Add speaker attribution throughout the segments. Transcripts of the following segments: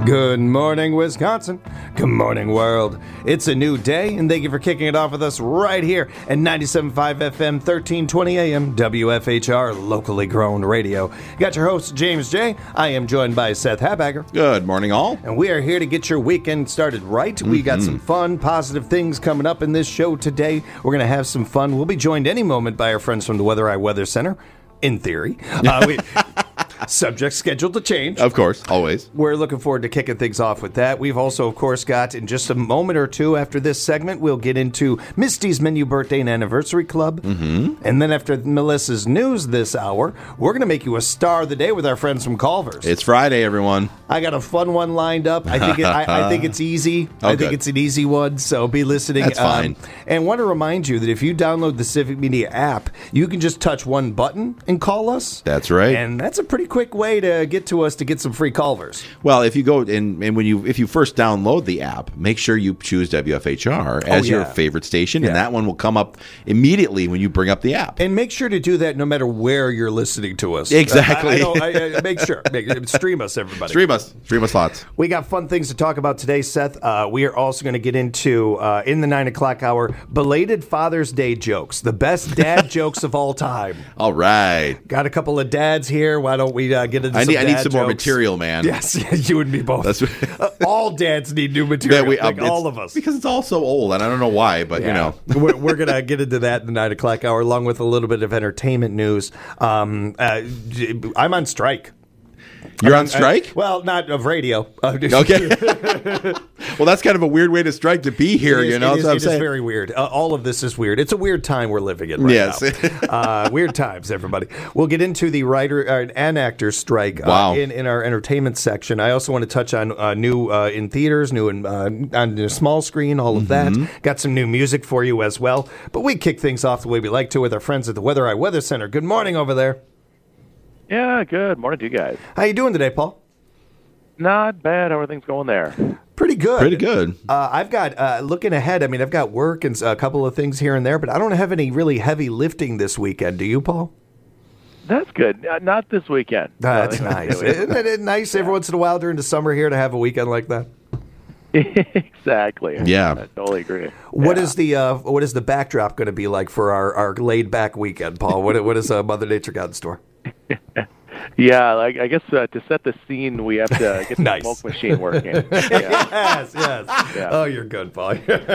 Speaker 1: Good morning, Wisconsin. Good morning, world. It's a new day, and thank you for kicking it off with us right here at 97.5 FM, 1320 AM, WFHR, locally grown radio. Got your host, James J. I am joined by Seth Habager.
Speaker 2: Good morning, all.
Speaker 1: And we are here to get your weekend started right. We got some fun, positive things coming up in this show today. We're going to have some fun. We'll be joined any moment by our friends from the Weather Eye Weather Center, in theory. Subject scheduled to change.
Speaker 2: Of course, always.
Speaker 1: We're looking forward to kicking things off with that. We've also, of course, got in just a moment or two after this segment, we'll get into Misty's Menu Birthday and Anniversary Club. And then after Melissa's news this hour, we're going to make you a star of the day with our friends from Culver's.
Speaker 2: It's Friday, everyone.
Speaker 1: I got a fun one lined up. I think it's easy. I think it's an easy one, so be listening.
Speaker 2: That's fine.
Speaker 1: And want to remind you that if you download the Civic Media app, you can just touch one button and call us.
Speaker 2: That's right.
Speaker 1: And that's a pretty quick way to get to us to get some free Culver's.
Speaker 2: Well, if you go and if you first download the app, make sure you choose WFHR as your favorite station, and that one will come up immediately when you bring up the app.
Speaker 1: And make sure to do that no matter where you're listening to us.
Speaker 2: Exactly.
Speaker 1: Make sure. Stream us, everybody.
Speaker 2: Stream us lots.
Speaker 1: We got fun things to talk about today, Seth. We are also going to get into, in the 9 o'clock hour, belated Father's Day jokes. The best dad jokes of all time.
Speaker 2: All right.
Speaker 1: Got a couple of dads here. Why don't we get into some dad
Speaker 2: I need some
Speaker 1: jokes?
Speaker 2: more material, man.
Speaker 1: Yes, you and me both. All dads need new material, all of us.
Speaker 2: Because it's all so old, and I don't know why, but you know.
Speaker 1: We're going to get into that in the 9 o'clock hour, along with a little bit of entertainment news. I'm on strike.
Speaker 2: You're on strike?
Speaker 1: Well, not of radio.
Speaker 2: Okay. Well, that's kind of a weird way to strike to be here,
Speaker 1: It
Speaker 2: It
Speaker 1: is very weird. All of this is weird. It's a weird time we're living in right now. Weird times, everybody. We'll get into the writer and actor strike in our entertainment section. I also want to touch on new in theaters, new on the small screen, all of that. Got some new music for you as well. But we kick things off the way we like to with our friends at the Weather Eye Weather Center. Good morning over there.
Speaker 3: Yeah, good morning to you guys.
Speaker 1: How you doing today, Paul?
Speaker 3: Not bad. How are things going there?
Speaker 1: Pretty good.
Speaker 2: Pretty good.
Speaker 1: I've got, looking ahead, I've got work and a couple of things here and there, but I don't have any really heavy lifting this weekend. Do you, Paul?
Speaker 3: That's good. Not this weekend.
Speaker 1: That's nice. Isn't it nice every once in a while during the summer here to have a weekend like that?
Speaker 3: Exactly.
Speaker 2: Yeah.
Speaker 3: I totally agree.
Speaker 1: What is the backdrop going to be like for our laid back weekend, Paul? What is Mother Nature got in store?
Speaker 3: Yeah, I guess to set the scene, we have to get the smoke machine working.
Speaker 1: Yes. Yeah. Oh, you're good, Paul.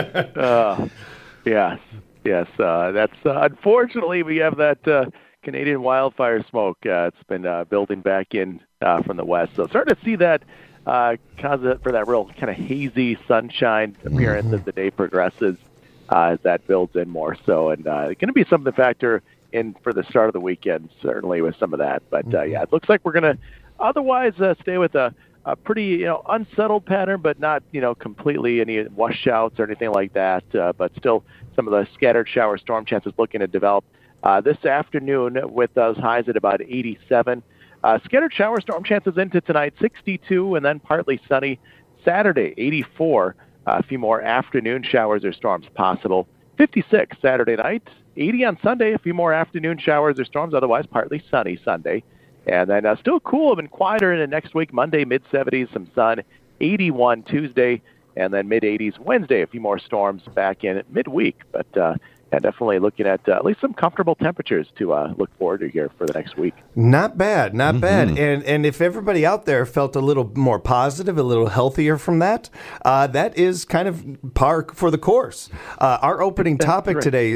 Speaker 3: Yes. That's unfortunately we have that Canadian wildfire smoke. It's been building back in from the west, so starting to see that cause for that real kind of hazy sunshine appearance as the day progresses. As that builds in more so, and it's going to be something to factor in for the start of the weekend, certainly with some of that. But it looks like we're going to otherwise stay with a pretty unsettled pattern, but not completely any washouts or anything like that. But still, some of the scattered shower storm chances looking to develop this afternoon with those highs at about 87. Scattered shower storm chances into tonight, 62, and then partly sunny. Saturday, 84. A few more afternoon showers or storms possible. 56 Saturday night. 80 on Sunday, a few more afternoon showers or storms, otherwise partly sunny Sunday. And then still cool and quieter into next week, Monday, mid-70s, some sun, 81 Tuesday, and then mid-80s Wednesday, a few more storms back in midweek. But definitely looking at least some comfortable temperatures to look forward to here for the next week.
Speaker 1: Not bad. And if everybody out there felt a little more positive, a little healthier from that, that is kind of par for the course. Our opening topic today,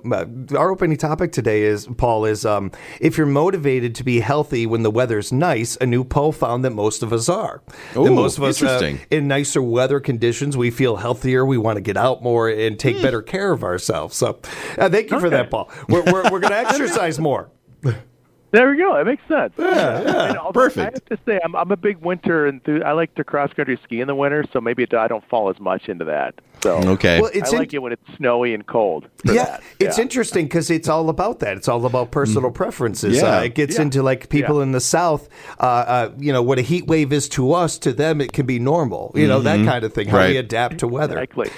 Speaker 1: is, Paul, is if you're motivated to be healthy when the weather's nice, a new poll found that most of us are.
Speaker 2: Ooh,
Speaker 1: that most of us,
Speaker 2: interesting.
Speaker 1: In nicer weather conditions, we feel healthier, we want to get out more and take better care of ourselves. So thank you for that, Paul. We're going to exercise more.
Speaker 3: There we go. It makes sense.
Speaker 1: Yeah.
Speaker 2: Perfect.
Speaker 3: I have to say, I'm a big winter enthusiast. I like to cross-country ski in the winter, so maybe I don't fall as much into that. So
Speaker 2: okay.
Speaker 1: Well,
Speaker 3: I like it when it's snowy and cold.
Speaker 1: It's interesting because it's all about that. It's all about personal preferences.
Speaker 2: Yeah.
Speaker 1: It gets into like people in the South. What a heat wave is to us, to them it can be normal. That kind of thing. How we adapt to weather.
Speaker 3: Exactly.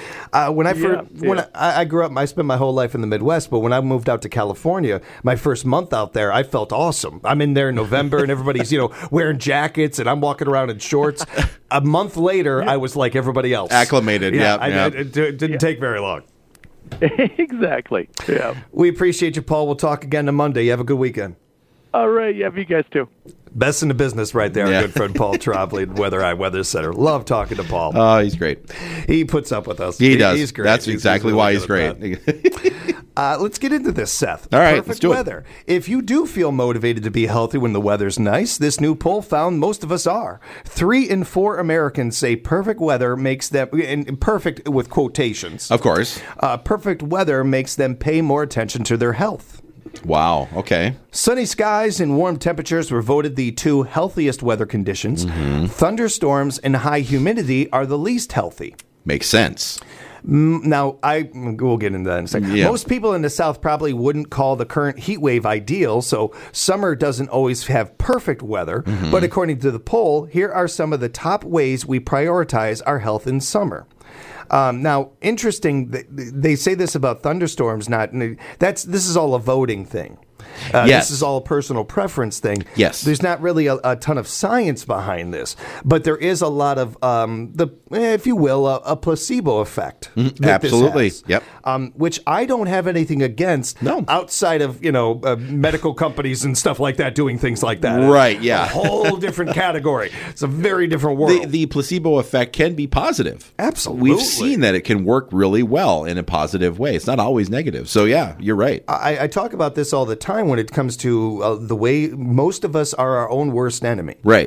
Speaker 1: I grew up, I spent my whole life in the Midwest, but when I moved out to California, my first month out there, I felt all awesome. I'm in there in November and everybody's, wearing jackets and I'm walking around in shorts. A month later, I was like everybody else.
Speaker 2: Acclimated,
Speaker 1: It didn't take very long.
Speaker 3: Exactly. Yeah.
Speaker 1: We appreciate you, Paul. We'll talk again on Monday. You have a good weekend.
Speaker 3: All right. Yeah, you guys too.
Speaker 1: Best in the business right there, our good friend Paul Trombley, Weather Center. Love talking to Paul.
Speaker 2: Oh, he's great.
Speaker 1: He puts up with us.
Speaker 2: He does.
Speaker 1: He's great.
Speaker 2: That's exactly why he's great.
Speaker 1: Let's get into this, Seth.
Speaker 2: All right,
Speaker 1: let's do
Speaker 2: weather.
Speaker 1: If you do feel motivated to be healthy when the weather's nice, this new poll found most of us are. 3 in 4 Americans say perfect weather makes them, and perfect with quotations.
Speaker 2: Of course.
Speaker 1: Perfect weather makes them pay more attention to their health.
Speaker 2: Wow. Okay.
Speaker 1: Sunny skies and warm temperatures were voted the 2 healthiest weather conditions. Mm-hmm. Thunderstorms and high humidity are the least healthy.
Speaker 2: Makes sense.
Speaker 1: Now, we'll get into that in a second. Yeah. Most people in the South probably wouldn't call the current heat wave ideal, so summer doesn't always have perfect weather. Mm-hmm. But according to the poll, here are some of the top ways we prioritize our health in summer. Now, interesting, they say this about thunderstorms. This is all a voting thing.
Speaker 2: Yes.
Speaker 1: This is all a personal preference thing.
Speaker 2: Yes.
Speaker 1: There's not really a ton of science behind this, but there is a lot of, if you will, a placebo effect.
Speaker 2: Absolutely. Yep.
Speaker 1: Which I don't have anything against outside of, medical companies and stuff like that doing things like that.
Speaker 2: Right, yeah.
Speaker 1: A whole different category. It's a very different world.
Speaker 2: The placebo effect can be positive.
Speaker 1: Absolutely.
Speaker 2: We've seen that it can work really well in a positive way. It's not always negative. So, yeah, you're right.
Speaker 1: I talk about this all the time when it comes to the way most of us are our own worst enemy.
Speaker 2: Right.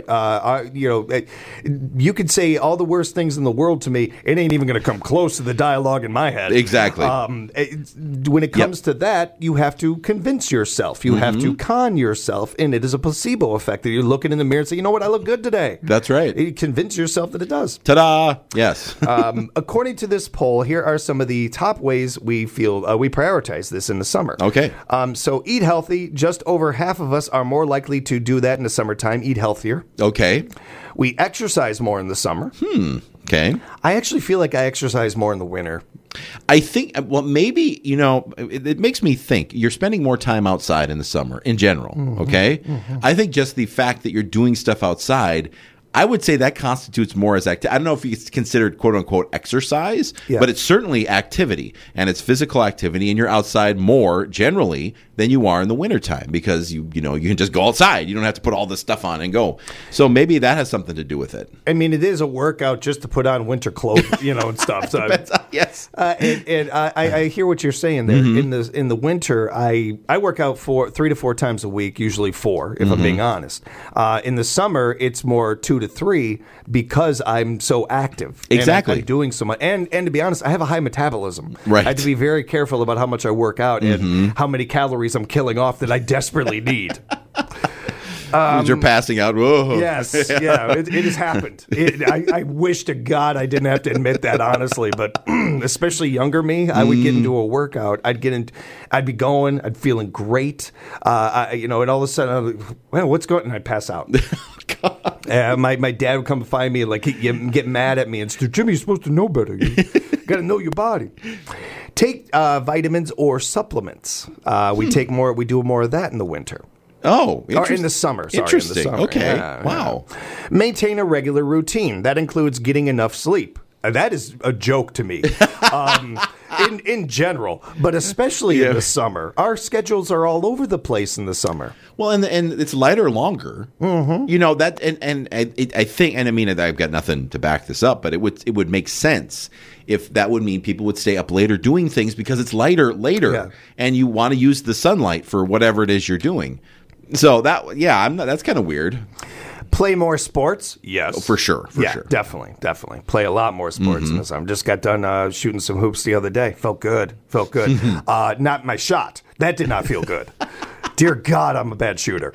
Speaker 1: You could say all the worst things in the world to me. It ain't even going to come close to the dialogue in my head.
Speaker 2: Exactly.
Speaker 1: When it comes to that, you have to convince yourself. You have to con yourself, and it is a placebo effect that you're looking in the mirror and say, you know what, I look good today.
Speaker 2: That's right.
Speaker 1: You convince yourself that it does.
Speaker 2: Ta-da! Yes.
Speaker 1: According to this poll, here are some of the top ways we feel we prioritize this in the summer.
Speaker 2: Okay.
Speaker 1: So eat healthy. Just over half of us are more likely to do that in the summertime. Eat healthier.
Speaker 2: Okay.
Speaker 1: We exercise more in the summer.
Speaker 2: Okay.
Speaker 1: I actually feel like I exercise more in the winter.
Speaker 2: I think, maybe, it makes me think you're spending more time outside in the summer in general, okay? Mm-hmm. I think just the fact that you're doing stuff outside, I would say that constitutes more as activity. I don't know if it's considered quote unquote exercise, but it's certainly activity, and it's physical activity, and you're outside more generally than you are in the wintertime because you can just go outside. You don't have to put all this stuff on and go. So maybe that has something to do with it.
Speaker 1: I mean, it is a workout just to put on winter clothes, and stuff. So
Speaker 2: yes.
Speaker 1: And I hear what you're saying there. Mm-hmm. In the winter, I work out 3 to 4 times a week, usually 4, if I'm being honest. In the summer, it's more 2 to 3 because I'm so active.
Speaker 2: Exactly.
Speaker 1: And I'm doing so much. And to be honest, I have a high metabolism.
Speaker 2: Right.
Speaker 1: I have to be very careful about how much I work out and how many calories I'm killing off that I desperately need.
Speaker 2: You're passing out. Whoa.
Speaker 1: Yes, yeah, it has happened. I wish to God I didn't have to admit that, honestly, but especially younger me, I would get into a workout. I'd be going, I'd feeling great, and all of a sudden, I'd like, well, what's going on? And I'd pass out. My dad would come find me and get mad at me and say, Jimmy, you're supposed to know better. You got to know your body. Take vitamins or supplements. We do more of that in the winter.
Speaker 2: Oh,
Speaker 1: or in the summer. Sorry,
Speaker 2: interesting.
Speaker 1: In the summer.
Speaker 2: Okay.
Speaker 1: Yeah,
Speaker 2: wow.
Speaker 1: Yeah. Maintain a regular routine. That includes getting enough sleep. That is a joke to me in general, but especially in the summer. Our schedules are all over the place in the summer.
Speaker 2: Well, and it's lighter longer. Mm-hmm. That, and I think, and I mean, I've got nothing to back this up, but it would make sense if that would mean people would stay up later doing things because it's lighter later, and you want to use the sunlight for whatever it is you're doing. So that's kind of weird.
Speaker 1: Play more sports? Yes.
Speaker 2: Oh, for sure.
Speaker 1: Sure. Definitely. Play a lot more sports in the summer. Just got done shooting some hoops the other day. Felt good. Not my shot. That did not feel good. Dear God, I'm a bad shooter.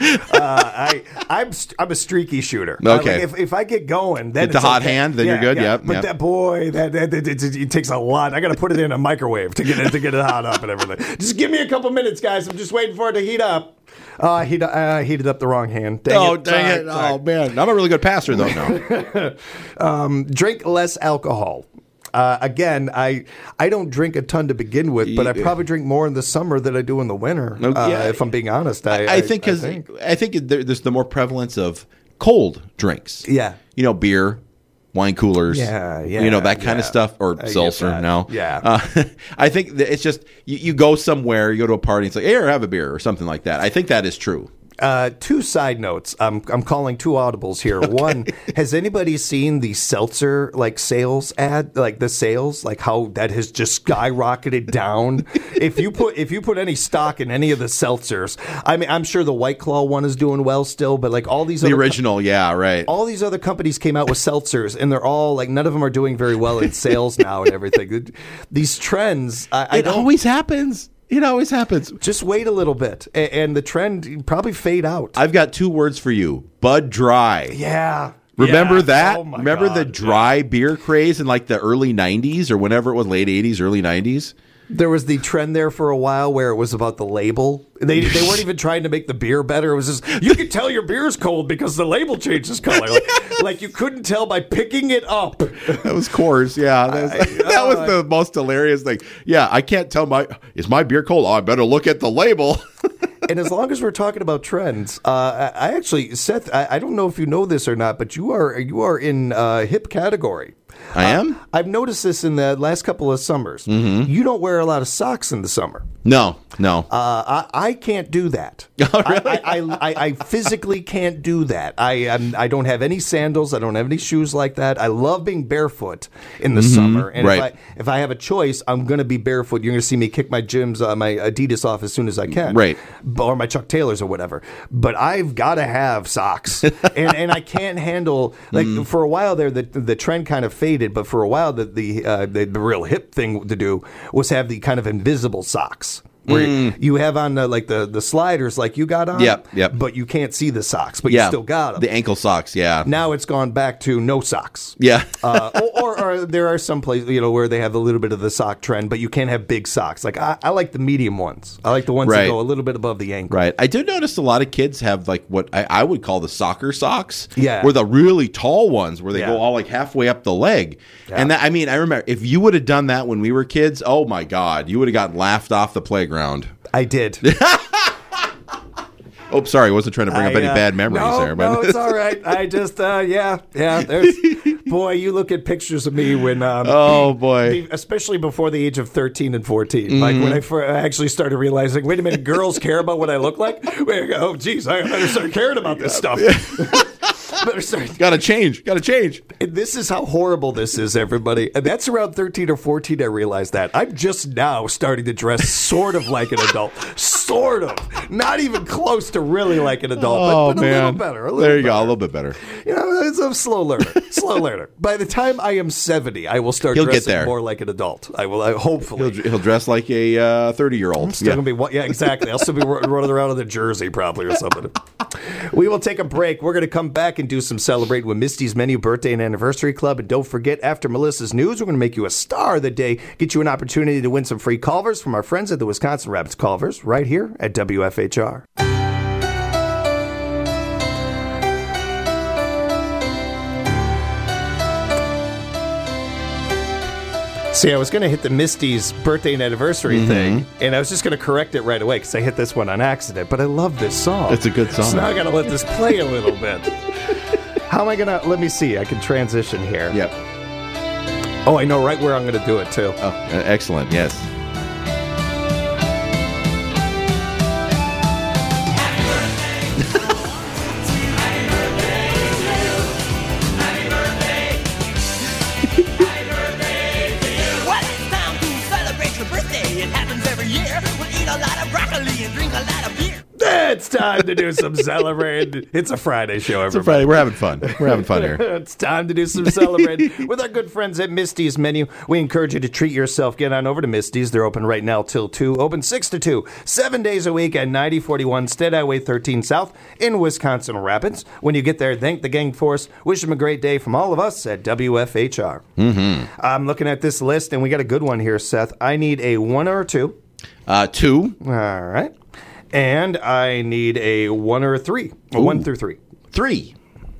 Speaker 1: I'm a streaky shooter.
Speaker 2: Okay.
Speaker 1: If I get going, then
Speaker 2: it's a hot hand, then you're good. Yeah.
Speaker 1: But that boy, it takes a lot. I got to put it in a microwave to get it hot up and everything. Just give me a couple minutes, guys. I'm just waiting for it to heat up. Heated up the wrong hand.
Speaker 2: Dang it. Sorry. Oh, man. I'm a really good passer, though. No.
Speaker 1: Drink less alcohol. Again, I don't drink a ton to begin with, but I probably drink more in the summer than I do in the winter. If I'm being honest,
Speaker 2: I think there's the more prevalence of cold drinks.
Speaker 1: Yeah,
Speaker 2: beer, wine coolers. That kind of stuff, or seltzer. No, I think that it's just you go somewhere, you go to a party, and it's like, hey, have a beer or something like that. I think that is true.
Speaker 1: 2 side notes. I'm calling 2 audibles here. Okay. One, has anybody seen the seltzer sales ad? The sales, how that has just skyrocketed down. If you put any stock in any of the seltzers, I mean, I'm sure the White Claw one is doing well still, but all these
Speaker 2: the original, right.
Speaker 1: All these other companies came out with seltzers, and they're all none of them are doing very well in sales now and everything. These trends,
Speaker 2: it always happens. It always happens.
Speaker 1: Just wait a little bit, and the trend probably fade out.
Speaker 2: I've got 2 words for you. Bud Dry.
Speaker 1: Yeah.
Speaker 2: Remember that?
Speaker 1: Oh my
Speaker 2: Remember
Speaker 1: God.
Speaker 2: the dry beer craze in the early 90s or whenever it was, late 80s, early 90s?
Speaker 1: There was the trend there for a while where it was about the label. They weren't even trying to make the beer better. It was just, you could tell your beer's cold because the label changes color. You couldn't tell by picking it up.
Speaker 2: That was Coors, yeah. That was the most hilarious thing. Yeah, I can't tell is my beer cold? Oh, I better look at the label.
Speaker 1: And as long as we're talking about trends, I actually, Seth, I don't know if you know this or not, but you are in hip category.
Speaker 2: I am?
Speaker 1: I've noticed this in the last couple of summers. Mm-hmm. You don't wear a lot of socks in the summer.
Speaker 2: No.
Speaker 1: I can't do that.
Speaker 2: Oh, really?
Speaker 1: I physically can't do that. I don't have any sandals. I don't have any shoes like that. I love being barefoot in the summer. And
Speaker 2: right.
Speaker 1: if I have a choice, I'm going to be barefoot. You're going to see me kick my my Adidas off as soon as I can.
Speaker 2: Right.
Speaker 1: Or my Chuck Taylors or whatever. But I've got to have socks. and I can't handle, for a while there, the trend kind of faded, but for a while the real hip thing to do was have the kind of invisible socks. Where you have on the sliders like you got on,
Speaker 2: yep.
Speaker 1: But you can't see the socks, but you still got them.
Speaker 2: The ankle socks, yeah.
Speaker 1: Now it's gone back to no socks.
Speaker 2: Yeah.
Speaker 1: or there are some places where they have a little bit of the sock trend, but you can't have big socks. I like the medium ones. I like the ones that go a little bit above the ankle.
Speaker 2: Right. I do notice a lot of kids have what I would call the soccer socks.
Speaker 1: Yeah.
Speaker 2: Or the really tall ones where they go all halfway up the leg. Yeah. And I remember if you would have done that when we were kids, oh my God, you would have gotten laughed off the playground.
Speaker 1: I did.
Speaker 2: Oh, sorry. I wasn't trying to bring up any bad memories there. But
Speaker 1: no, it's all right. I just, there's, boy, you look at pictures of me when,
Speaker 2: oh, boy.
Speaker 1: Especially before the age of 13 and 14. Like when I actually started realizing, wait a minute, girls care about what I look like? Oh, geez, I better start caring about this stuff.
Speaker 2: Gotta change.
Speaker 1: And this is how horrible this is, everybody. And that's around 13 or 14 I realized that. I'm just now starting to dress sort of like an adult. Sort of. Not even close to really like an adult, but a little better.
Speaker 2: There you go, a little bit better.
Speaker 1: It's a slow learner. By the time I am 70, I will start dressing more like an adult. I will, hopefully.
Speaker 2: He'll dress like a 30-year-old.
Speaker 1: I'm still going to be, exactly. I'll still be running around in a jersey probably or something. We will take a break. We're going to come back and do some celebrating with Misty's Menu Birthday and Anniversary Club. And don't forget, after Melissa's news, we're going to make you a star of the day, get you an opportunity to win some free Culvers from our friends at the Wisconsin Rapids Culvers right here at WFHR. See, I was going to hit the Misty's birthday and anniversary thing, and I was just going to correct it right away because I hit this one on accident. But I love this song.
Speaker 2: It's a good song.
Speaker 1: So now I got to let this play a little bit. How am I going to... Let me see. I can transition here.
Speaker 2: Yep.
Speaker 1: Oh, I know right where I'm going to do it, too.
Speaker 2: Oh, excellent. Yes.
Speaker 1: It's time to do some celebrating. It's a Friday show, everybody.
Speaker 2: It's a Friday. We're having fun. We're having fun here.
Speaker 1: It's time to do some celebrating with our good friends at Misty's Menu. We encourage you to treat yourself. Get on over to Misty's. They're open right now till 2. Open 6 to 2, 7 days a week at 9041 State Highway 13 South in Wisconsin Rapids. When you get there, thank the gang for us. Wish them a great day from all of us at WFHR. I'm looking at this list, and we got a good one here, Seth. I need a 1 or a 2.
Speaker 2: 2.
Speaker 1: All right. And I need a 1 or a 3. A 1 through 3.
Speaker 2: 3.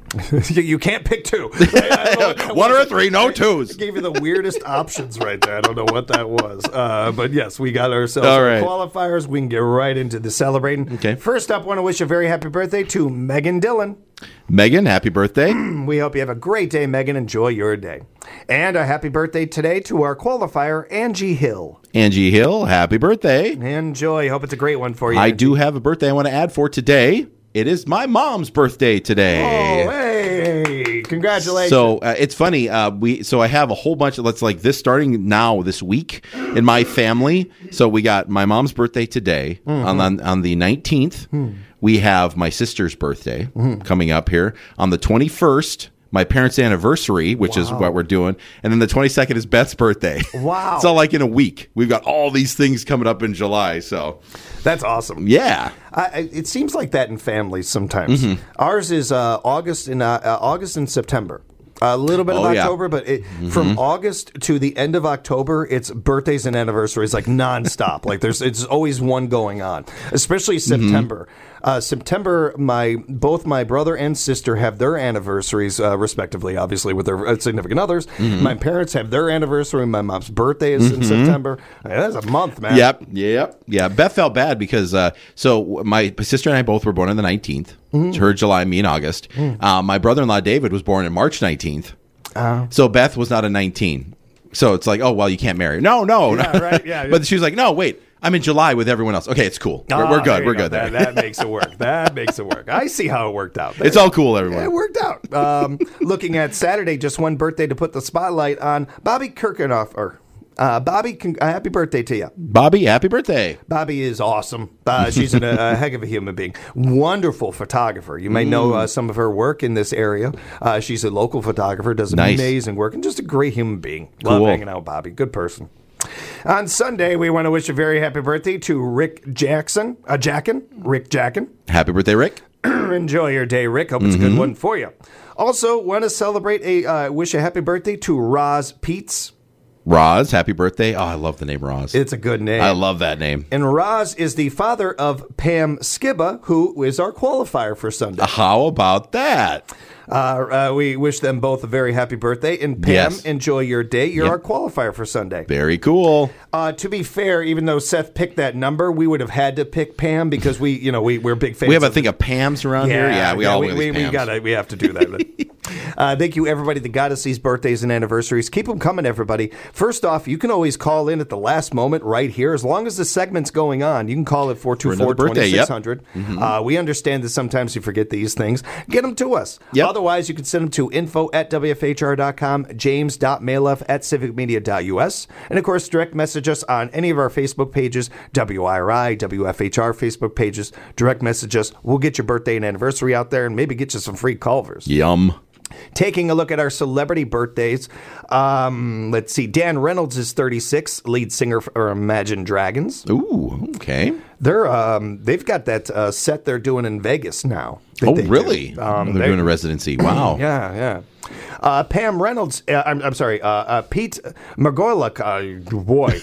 Speaker 1: You can't pick two.
Speaker 2: One or three, no twos.
Speaker 1: I gave you the weirdest options right there. I don't know what that was. But yes, we got ourselves our qualifiers. We can get right into the celebrating.
Speaker 2: Okay.
Speaker 1: First up, want to wish a very happy birthday to Megan Dillon.
Speaker 2: Megan, happy birthday.
Speaker 1: We hope you have a great day, Megan. Enjoy your day. And a happy birthday today to our qualifier, Angie Hill.
Speaker 2: Angie Hill, happy birthday.
Speaker 1: Enjoy. Hope it's a great one for you.
Speaker 2: I do have a birthday I want to add for today. It is my mom's birthday today.
Speaker 1: Oh, hey! Congratulations.
Speaker 2: So it's funny. So I have a whole bunch of this starting now this week in my family. So we got my mom's birthday today on the 19th. We have my sister's birthday coming up here on the 21st. My parents' anniversary, which is what we're doing. And then the 22nd is Beth's birthday.
Speaker 1: Wow.
Speaker 2: So like in a week, we've got all these things coming up in July. So
Speaker 1: that's awesome.
Speaker 2: Yeah.
Speaker 1: It seems like that in families sometimes. Ours is August and September. A little bit of October, but from August to the end of October, it's birthdays and anniversaries like nonstop. Like it's always one going on, especially September. September, both my brother and sister have their anniversaries, respectively, obviously, with their significant others. My parents have their anniversary. My mom's birthday is in September. That's a month, man.
Speaker 2: Yep. Yeah. Beth felt bad because so my sister and I both were born on the 19th. Her July, me in August. My brother-in-law David was born on March 19th. So Beth was not a 19. So it's like, oh, well, you can't marry. No.
Speaker 1: Yeah, right. Yeah.
Speaker 2: But she was like, no, wait. I'm in July with everyone else. Okay, it's cool. We're good. We're good there.
Speaker 1: That makes it work. I see how it worked out.
Speaker 2: It's all cool, everyone.
Speaker 1: It worked out. Looking at Saturday, just one birthday to put the spotlight on Bobby Kirkenoff. Bobby, happy birthday to you.
Speaker 2: Bobby, happy birthday.
Speaker 1: Bobby is awesome. She's a heck of a human being. Wonderful photographer. You may know some of her work in this area. She's a local photographer, does amazing work, and just a great human being. Love hanging out with Bobby. Good person. On Sunday, we want to wish a very happy birthday to Rick Jackson. Rick Jacken.
Speaker 2: Happy birthday, Rick.
Speaker 1: Enjoy your day, Rick. Hope it's a good one for you. Also, want to celebrate wish a happy birthday to Roz Peets.
Speaker 2: Roz, happy birthday. Oh, I love the name Roz.
Speaker 1: It's a good name.
Speaker 2: I love that name.
Speaker 1: And Roz is the father of Pam Skibba, who is our qualifier for Sunday.
Speaker 2: How about that?
Speaker 1: We wish them both a very happy birthday. And Pam, enjoy your day. You're our qualifier for Sunday.
Speaker 2: Very cool.
Speaker 1: To be fair, even though Seth picked that number, we would have had to pick Pam because we're big fans.
Speaker 2: We have a thing of Pams around here. Yeah, we
Speaker 1: have to do that. Thank you, everybody that got us these birthdays and anniversaries. Keep them coming, everybody. First off, you can always call in at the last moment right here. As long as the segment's going on, you can call at 424-2600. We understand that sometimes you forget these things. Get them to us. Otherwise, you can send them to info@wfhr.com, james.maleff@civicmedia.us, and, of course, direct message us on any of our Facebook pages, WIRI, WFHR Facebook pages. Direct message us. We'll get your birthday and anniversary out there and maybe get you some free Culvers.
Speaker 2: Yum.
Speaker 1: Taking a look at our celebrity birthdays, let's see. Dan Reynolds is 36, lead singer for Imagine Dragons.
Speaker 2: Ooh, okay.
Speaker 1: They've got that set they're doing in Vegas now.
Speaker 2: Really? They're doing a residency. Wow.
Speaker 1: Yeah. Pam Reynolds. I'm sorry. Pete Margolyk. Boy.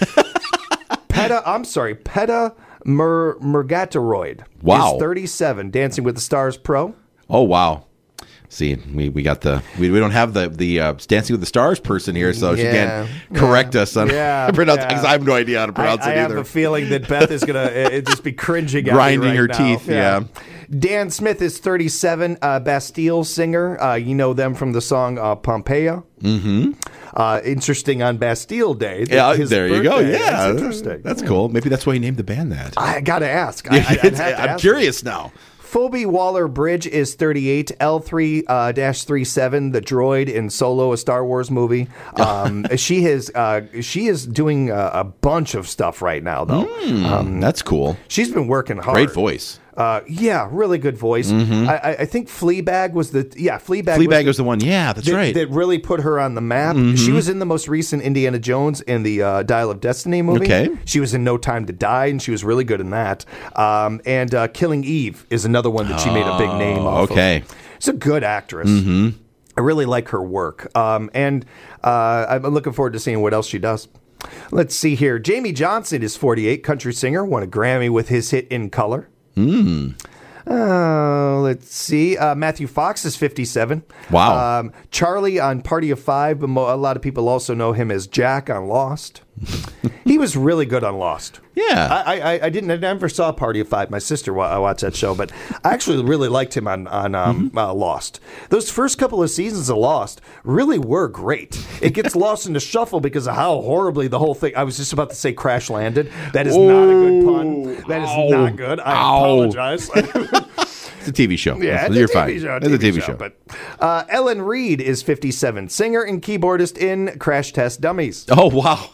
Speaker 1: Peta Murgatroyd.
Speaker 2: Wow.
Speaker 1: Is 37, Dancing with the Stars pro.
Speaker 2: Oh, wow. See, we got we don't have the Dancing with the Stars person here, so she can't correct us on pronunciation because I have no idea how to pronounce it either.
Speaker 1: I have a feeling that Beth is going to just be cringing at
Speaker 2: grinding
Speaker 1: me
Speaker 2: her
Speaker 1: now.
Speaker 2: teeth. Yeah.
Speaker 1: Dan Smith is 37, Bastille singer. You know them from the song Pompeia. Interesting on Bastille Day.
Speaker 2: There you go. Yeah,
Speaker 1: that's interesting.
Speaker 2: That's cool. Maybe that's why he named the band that.
Speaker 1: I got to ask.
Speaker 2: I'm curious now.
Speaker 1: Phoebe Waller-Bridge is 38, L3-37, the droid in Solo, a Star Wars movie. She is doing a bunch of stuff right now, though.
Speaker 2: That's cool.
Speaker 1: She's been working hard.
Speaker 2: Great voice.
Speaker 1: Really good voice. I think Fleabag was
Speaker 2: Fleabag was the one. Yeah, that's right.
Speaker 1: That really put her on the map. She was in the most recent Indiana Jones in the Dial of Destiny movie. Okay. She was in No Time to Die, and she was really good in that. And Killing Eve is another one that she made a big name off of. She's a good actress. I really like her work. And I'm looking forward to seeing what else she does. Let's see here. Jamie Johnson is 48, country singer, won a Grammy with his hit In Color. Let's see. Matthew Fox is 57.
Speaker 2: Wow.
Speaker 1: Charlie on Party of Five. A lot of people also know him as Jack on Lost. He was really good on Lost.
Speaker 2: Yeah.
Speaker 1: I never saw Party of Five. My sister watched that show, but I actually really liked him on Lost. Those first couple of seasons of Lost really were great. It gets lost in the shuffle because of how horribly the whole thing. I was just about to say crash landed. That is not a good pun. That is not good. I apologize.
Speaker 2: It's a TV show.
Speaker 1: Yeah,
Speaker 2: You're
Speaker 1: it's
Speaker 2: fine.
Speaker 1: It's a
Speaker 2: TV show.
Speaker 1: But Ellen Reed is 57, singer and keyboardist in Crash Test Dummies.
Speaker 2: Oh, wow.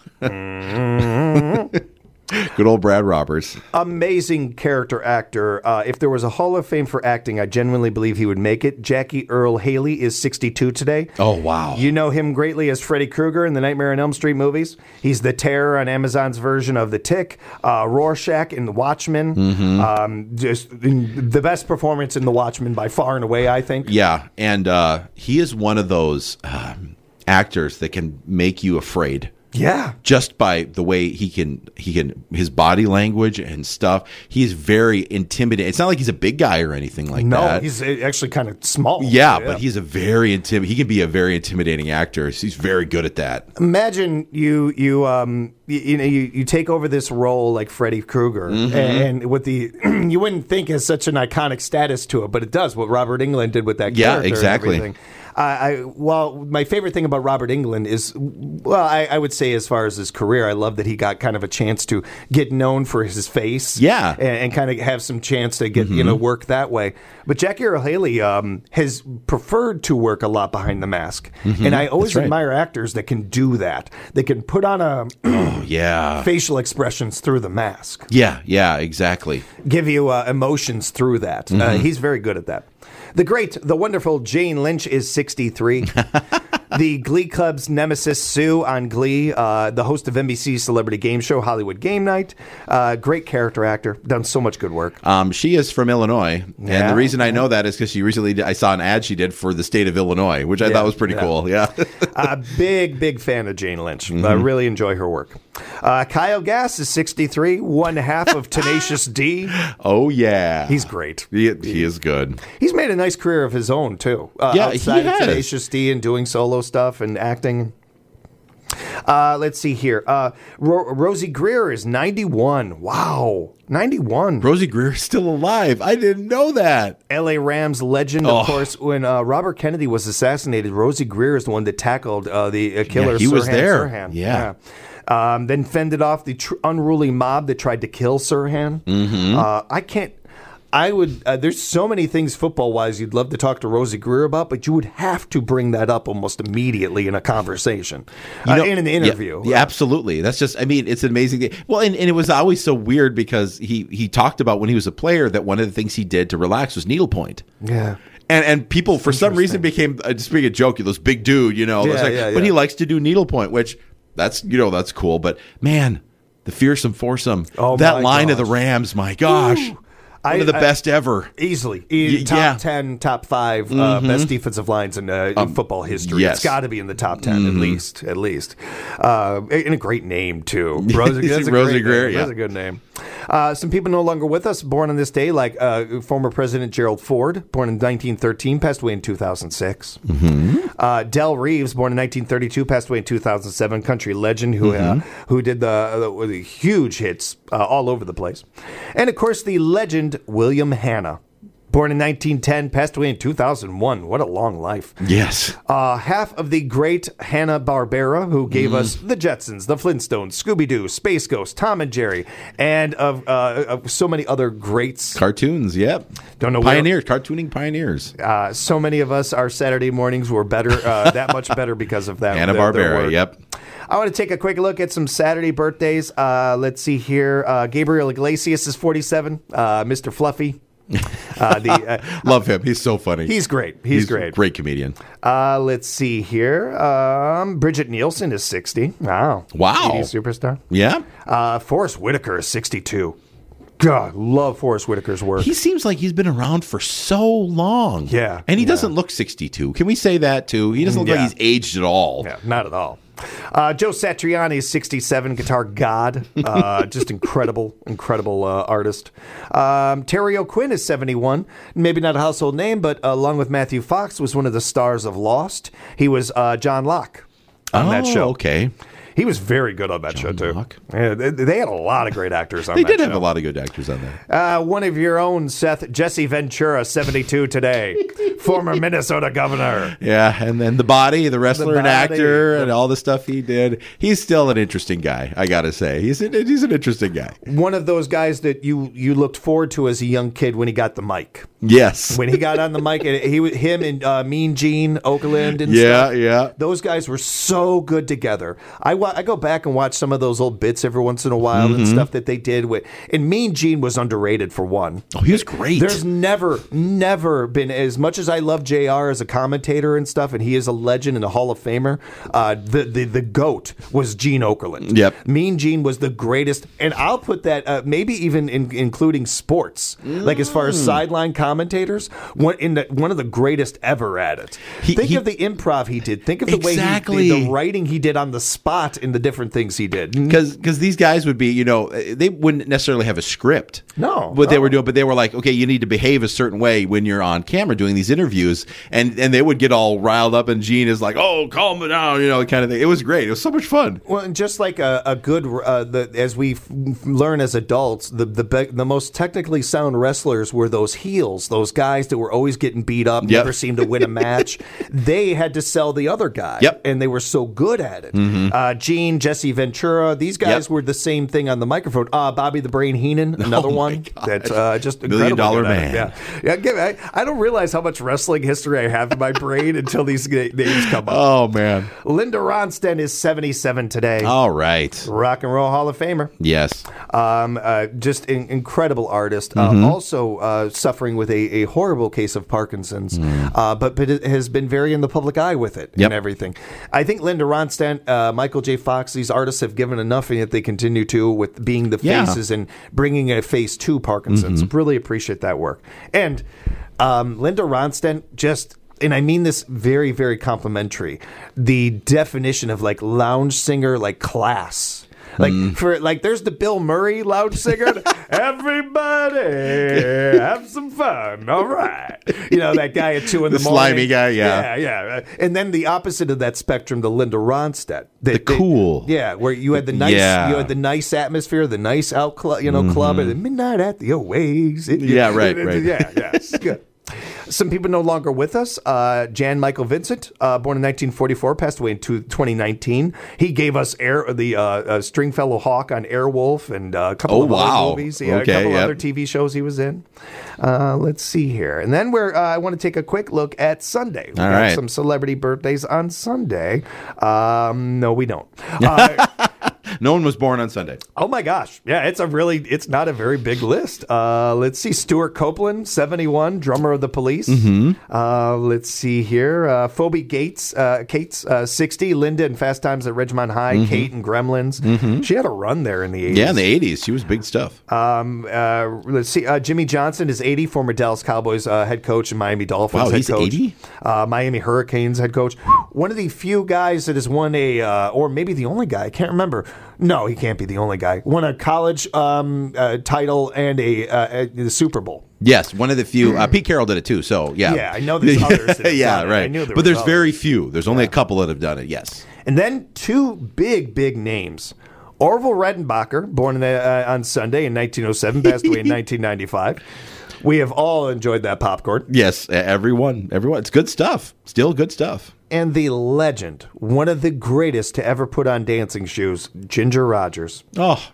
Speaker 2: Good old Brad Roberts.
Speaker 1: Amazing character actor. If there was a Hall of Fame for acting, I genuinely believe he would make it. Jackie Earle Haley is 62 today.
Speaker 2: Oh, wow.
Speaker 1: You know him greatly as Freddy Krueger in the Nightmare on Elm Street movies. He's the Terror on Amazon's version of The Tick. Rorschach in The Watchmen. Just the best performance in The Watchmen by far and away, I think.
Speaker 2: Yeah, and he is one of those actors that can make you afraid.
Speaker 1: Yeah.
Speaker 2: Just by the way he can his body language and stuff. He's very intimidating. It's not like he's a big guy or anything like that.
Speaker 1: No, he's actually kind of small.
Speaker 2: Yeah, but he's he can be a very intimidating actor. He's very good at that.
Speaker 1: Imagine you take over this role like Freddy Krueger, and with the you wouldn't think has such an iconic status to it, but it does. What Robert Englund did with that character.
Speaker 2: Yeah, exactly.
Speaker 1: And everything. My favorite thing about Robert Englund is, I would say as far as his career, I love that he got kind of a chance to get known for his face.
Speaker 2: Yeah.
Speaker 1: And kind of have some chance to get, work that way. But Jackie Earle Haley has preferred to work a lot behind the mask. And I always admire actors that can do that. They can put on facial expressions through the mask.
Speaker 2: Yeah, exactly.
Speaker 1: Give you emotions through that. He's very good at that. The great, the wonderful Jane Lynch is 63. The Glee Club's nemesis, Sue, on Glee, the host of NBC's celebrity game show, Hollywood Game Night. Great character actor. Done so much good work.
Speaker 2: She is from Illinois. Yeah. And the reason I know that is because she recently I saw an ad she did for the state of Illinois, which I thought was pretty cool. Yeah.
Speaker 1: Big fan of Jane Lynch. I really enjoy her work. Kyle Gass is 63, one half of Tenacious D.
Speaker 2: Oh, yeah.
Speaker 1: He's great.
Speaker 2: He is good.
Speaker 1: He's made a nice career of his own, too. Outside of Tenacious D and doing solo stuff and acting. Let's see here. Rosie Greer is 91. Wow. 91.
Speaker 2: Rosie Greer is still alive. I didn't know that.
Speaker 1: L.A. Rams legend, of course. When Robert Kennedy was assassinated, Rosie Greer is the one that tackled the killer.
Speaker 2: He was there.
Speaker 1: Sirhan.
Speaker 2: Yeah.
Speaker 1: Then fended off the unruly mob that tried to kill Sirhan. There's so many things football-wise you'd love to talk to Rosie Greer about, but you would have to bring that up almost immediately in a conversation, in an interview.
Speaker 2: Yeah, absolutely. That's just, it's an amazing thing. Well, and it was always so weird because he talked about when he was a player that one of the things he did to relax was needlepoint.
Speaker 1: Yeah.
Speaker 2: And people, for some reason, became, just being a joke, this big dude, but he likes to do needlepoint, which that's cool. But, man, the fearsome foursome, that line of the Rams, my gosh. Ooh. One of the best ever.
Speaker 1: Easily. Top 10, top 5 best defensive lines in football history.
Speaker 2: Yes.
Speaker 1: It's got to be in the top 10 at least. And a great name, too. Rosie Greer. That's a good name. Some people no longer with us, born on this day, like former President Gerald Ford, born in 1913, passed away in 2006. Del Reeves, born in 1932, passed away in 2007, country legend who did the huge hits all over the place. And, of course, the legend William Hanna. Born in 1910, passed away in 2001. What a long life.
Speaker 2: Yes.
Speaker 1: Half of the great Hanna-Barbera, who gave us the Jetsons, the Flintstones, Scooby-Doo, Space Ghost, Tom and Jerry, and of so many other greats.
Speaker 2: Cartoons, yep.
Speaker 1: Don't know
Speaker 2: pioneers, cartooning pioneers.
Speaker 1: So many of us, our Saturday mornings were better, that much better because of that.
Speaker 2: Hanna-Barbera, yep.
Speaker 1: I want to take a quick look at some Saturday birthdays. Let's see here. Gabriel Iglesias is 47. Mr. Fluffy.
Speaker 2: Love him. He's so funny.
Speaker 1: He's great. He's great.
Speaker 2: Great comedian.
Speaker 1: Let's see here. Bridget Nielsen is 60. Wow. TV superstar.
Speaker 2: Yeah.
Speaker 1: Forrest Whitaker is 62. God, love Forrest Whitaker's work.
Speaker 2: He seems like he's been around for so long.
Speaker 1: Yeah.
Speaker 2: And he doesn't look 62. Can we say that too? He doesn't look like he's aged at all.
Speaker 1: Yeah, not at all. Joe Satriani is 67, guitar god. Just incredible artist. Terry O'Quinn is 71. Maybe not a household name, but along with Matthew Fox, was one of the stars of Lost. He was John Locke on that show.
Speaker 2: Okay.
Speaker 1: He was very good on that show, too. Yeah, they had a lot of great actors on that show.
Speaker 2: They did have a lot of good actors on there.
Speaker 1: One of your own, Seth, Jesse Ventura, 72 today. Former Minnesota governor.
Speaker 2: Yeah, and then the body, the wrestler and actor, and all the stuff he did. He's still an interesting guy, I got to say. He's an interesting guy.
Speaker 1: One of those guys that you looked forward to as a young kid when he got the mic.
Speaker 2: Yes.
Speaker 1: When he got on the mic, him and Mean Gene Okerlund and stuff.
Speaker 2: Yeah.
Speaker 1: Those guys were so good together. I go back and watch some of those old bits every once in a while and stuff that they did with. And Mean Gene was underrated for one.
Speaker 2: Oh, he was great.
Speaker 1: There's never been, as much as I love JR as a commentator and stuff, and he is a legend and a Hall of Famer. The GOAT was Gene Okerlund.
Speaker 2: Yep.
Speaker 1: Mean Gene was the greatest, and I'll put that maybe even including sports, like as far as sideline commentators, one of the greatest ever at it. Think of the improv he did. Think of the way the writing he did on the spot in the different things he did.
Speaker 2: Because these guys would be, they wouldn't necessarily have a script. They were doing, but they were like, okay, you need to behave a certain way when you're on camera doing these interviews, and they would get all riled up, and Gene is like, oh, calm it down, kind of thing. It was great. It was so much fun.
Speaker 1: Well, and just like a good, as we learn as adults, the most technically sound wrestlers were those heels, those guys that were always getting beat up, never seemed to win a match. They had to sell the other guy, and they were so good at it. Gene, Jesse Ventura, these guys were the same thing on the microphone. Bobby the Brain Heenan, another one that's just
Speaker 2: $1 million man.
Speaker 1: Yeah. I don't realize how much wrestling history I have in my brain until these names come up.
Speaker 2: Oh, man.
Speaker 1: Linda Ronstadt is 77 today.
Speaker 2: All right.
Speaker 1: Rock and Roll Hall of Famer.
Speaker 2: Yes.
Speaker 1: Just an incredible artist. Also suffering with a horrible case of Parkinson's, but it has been very in the public eye with it and everything. I think Linda Ronstadt, Michael J. Fox, these artists have given enough, and yet they continue to with being the faces and bringing a face to Parkinson's. Really appreciate that work. And Linda Ronstadt just... And I mean this very, very complimentary. The definition of like lounge singer, like class. There's the Bill Murray lounge singer. Everybody have some fun. All right. That guy at 2 in the morning. The
Speaker 2: slimy guy,
Speaker 1: Yeah. And then the opposite of that spectrum, the Linda Ronstadt.
Speaker 2: Cool.
Speaker 1: Where you had the nice, you had the nice atmosphere, the nice out club, club at midnight at the Oasis.
Speaker 2: Right.
Speaker 1: Yeah. It's good. Some people no longer with us. Jan Michael Vincent, born in 1944, passed away in 2019. He gave us the Stringfellow Hawk on Airwolf and a couple of other movies. A couple other TV shows he was in. Let's see here. And then I want to take a quick look at Sunday. We got some celebrity birthdays on Sunday. No, we don't.
Speaker 2: No one was born on Sunday.
Speaker 1: Oh my gosh. Yeah, it's not a very big list. Let's see. Stuart Copeland, 71, drummer of the Police. Let's see here. Phoebe Cates, 60, Linda in Fast Times at Ridgemont High, Kate and Gremlins. She had a run there in the 80s.
Speaker 2: Yeah, in the 80s. She was big stuff.
Speaker 1: Let's see. Jimmy Johnson is 80, former Dallas Cowboys head coach and Miami Dolphins head coach.
Speaker 2: He's 80?
Speaker 1: Miami Hurricanes head coach. One of the few guys that has won or maybe the only guy, I can't remember. No, he can't be the only guy. Won a college title and the Super Bowl.
Speaker 2: Yes, one of the few. Pete Carroll did it too. So
Speaker 1: yeah, I know there's others.
Speaker 2: Right. But there's very few. There's only a couple that have done it. Yes.
Speaker 1: And then two big names. Orville Redenbacher, born on Sunday in 1907, passed away in 1995. We have all enjoyed that popcorn.
Speaker 2: Yes, everyone. It's good stuff. Still good stuff.
Speaker 1: And the legend, one of the greatest to ever put on dancing shoes, Ginger Rogers.